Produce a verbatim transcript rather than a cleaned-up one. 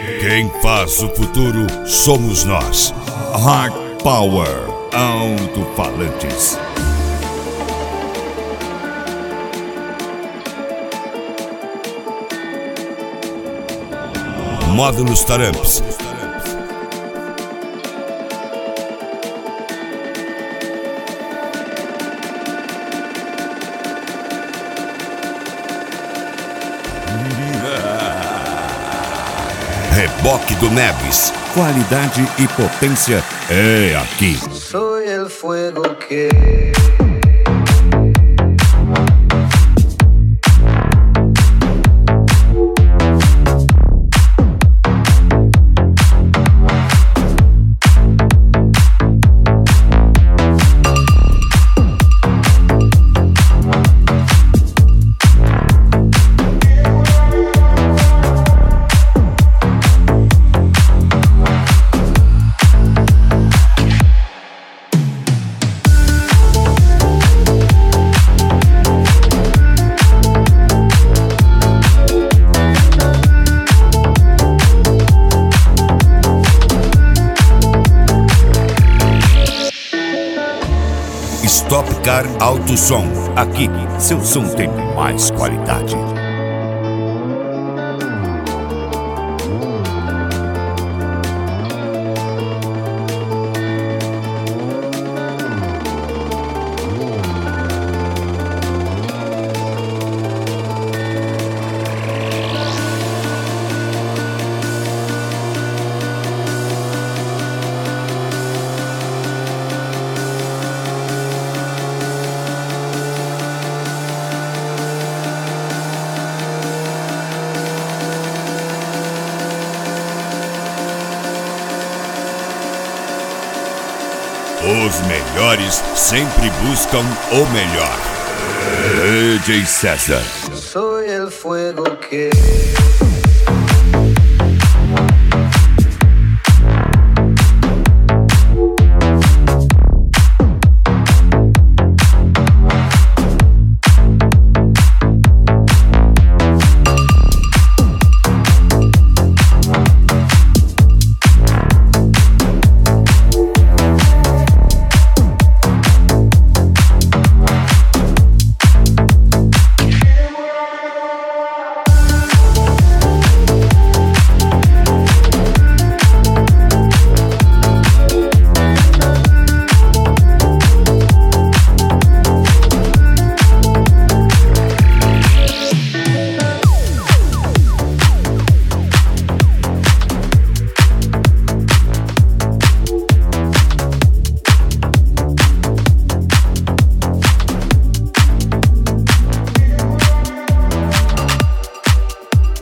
Quem faz o futuro somos nós. Hard Power Alto-Falantes. Módulos Taramps. Reboque do Neves. Qualidade e potência é aqui. Soy el fuego que... Stop Car Auto Som. Aqui, seu som tem mais qualidade. Os melhores sempre buscam o melhor. D J César. Soy el fuego que...